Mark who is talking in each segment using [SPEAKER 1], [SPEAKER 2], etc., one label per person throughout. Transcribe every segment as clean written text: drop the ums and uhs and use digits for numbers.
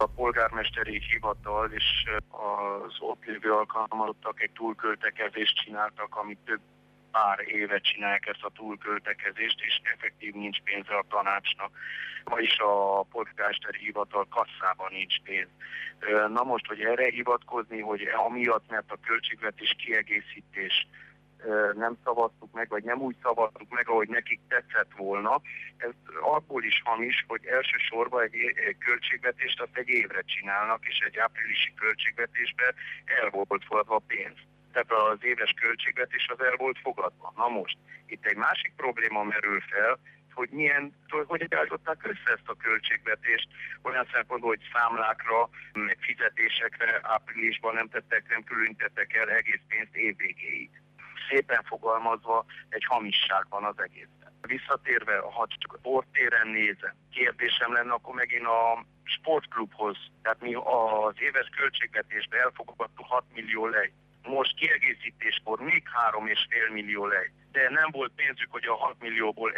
[SPEAKER 1] A polgármesteri hivatal és az ott lévő alkalmazottak egy túlköltekezést csináltak, amit több pár éve csinálják ezt a túlköltekezést, és effektív nincs pénze a tanácsnak, vagyis a polgármesteri hivatal kasszában nincs pénz. Na most, hogy erre hivatkozni, hogy amiatt, mert a költségvetés kiegészítés nem szavaztuk meg, vagy nem úgy szavaztuk meg, ahogy nekik tetszett volna. Ez abból is hamis, hogy elsősorban egy költségvetést azt egy évre csinálnak, és egy áprilisi költségvetésben el volt fogadva pénz. Tehát az éves költségvetés az el volt fogadva. Na most, itt egy másik probléma merül fel, hogy állították össze ezt a költségvetést olyan szempontból, hogy számlákra, meg fizetésekre áprilisban nem különítettek el egész pénzt évvégéig. Szépen fogalmazva egy hamisság van az egészben. Visszatérve, ha csak a sporttéren nézem, kérdésem lenne akkor megint a sportklubhoz. Tehát mi az éves költségvetésben elfogadtuk 6 millió lejt. Most kiegészítéskor még 3,5 millió lejt. De nem volt pénzük, hogy a 6 millióból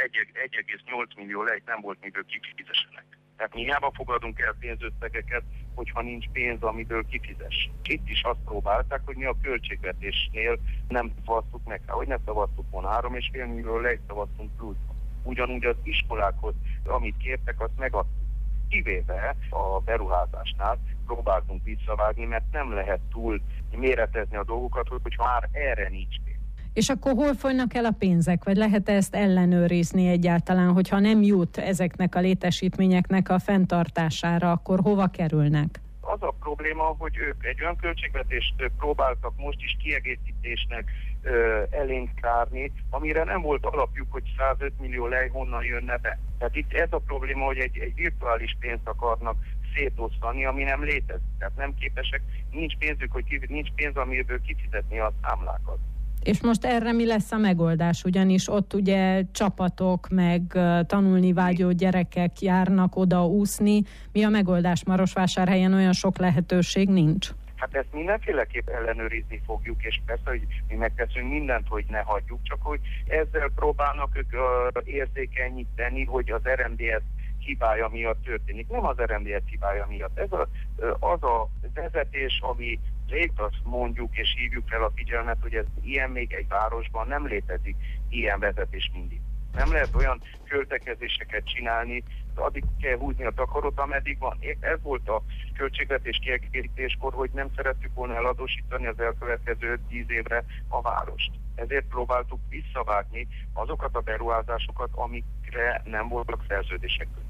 [SPEAKER 1] 1,8 millió lejt nem volt, miből kifizessenek. Tehát mi hiába fogadunk el pénzösszegeket, hogyha nincs pénz, amiből kifizess. Itt is azt próbálták, hogy mi a költségvetésnél nem szavaztuk meg. Hogy ne szavaztuk volna, 3,5 millió lejt szavaztunk pluszban. Ugyanúgy az iskolákhoz, amit kértek, azt megadtuk. Kivéve a beruházásnál próbáltunk visszavágni, mert nem lehet túl méretezni a dolgokat, hogyha már erre nincs pénz.
[SPEAKER 2] És akkor hol folynak el a pénzek? Vagy lehet ezt ellenőrizni egyáltalán, hogyha nem jut ezeknek a létesítményeknek a fenntartására, akkor hova kerülnek?
[SPEAKER 1] Az a probléma, hogy ők egy olyan költségvetést próbáltak most is kiegészítésnek elénk tárni, amire nem volt alapjuk, hogy 105 millió lej honnan jönne be. Tehát itt ez a probléma, hogy egy virtuális pénzt akarnak szétosztani, ami nem létezik. Tehát nem képesek, nincs pénzük, nincs pénz, amiből kifizetni a számlákat.
[SPEAKER 2] És most erre mi lesz a megoldás? Ugyanis ott ugye csapatok, meg tanulni vágyó gyerekek járnak oda úszni. Mi a megoldás? Marosvásárhelyen olyan sok lehetőség nincs.
[SPEAKER 1] Hát ezt mindenféleképp ellenőrizni fogjuk, és persze, hogy mi megteszünk mindent, hogy ne hagyjuk, csak hogy ezzel próbálnak ők érzékenyíteni, hogy az RMDSZ hibája miatt történik. Nem az RMDSZ hibája miatt. Ez az a vezetés, ami azt mondjuk és hívjuk fel a figyelmet, hogy ez ilyen még egy városban nem létezik, ilyen vezetés mindig. Nem lehet olyan költekezéseket csinálni, addig kell húzni a takarót, ameddig van. Ez volt a költségvetés kiegészítéskor, hogy nem szerettük volna eladósítani az elkövetkező 10 évre a várost. Ezért próbáltuk visszavágni azokat a beruházásokat, amikre nem voltak szerződések között.